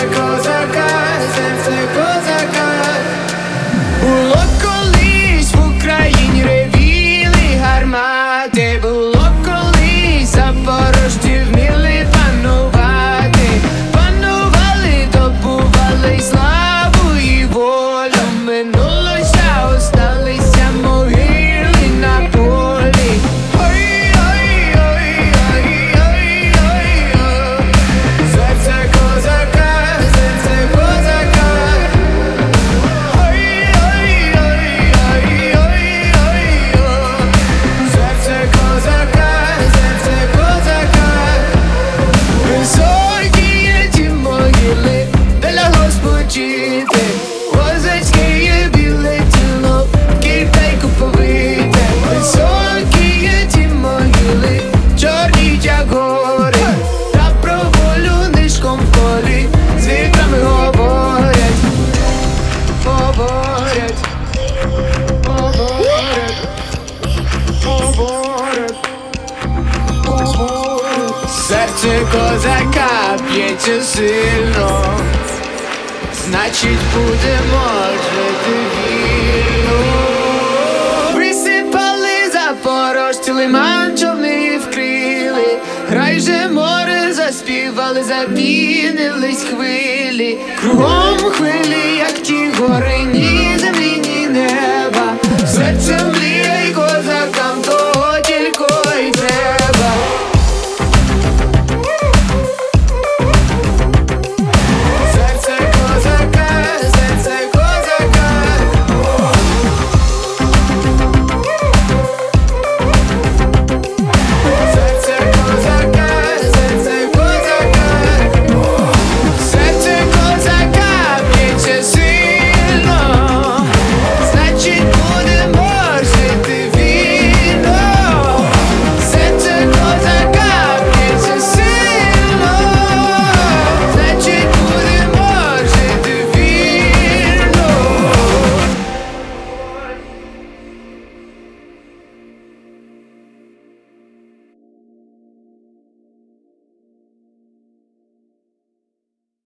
козака, серце козака. Було колись в Україні ревіли гармати, було колись запорожці вміли панувати, панували, добували славу і волю. Минулося, осталися могили на полі. Серце козака, серце козака. Серце козака, серце козака. Високі є ті могили, де лягло спочити. Козацьке є біле тіло, китайку повите. Високі є ті могили, чорні як гори. Та про волю нишком в полі з вітрами говорять, говорять, говорять, говорять, говорять. Серце козака б'ється сильно, значить будемо жити вільно. Висипали запорожці, лиман човни вкрили. Грай же море заспівали, запінились хвилі. Кругом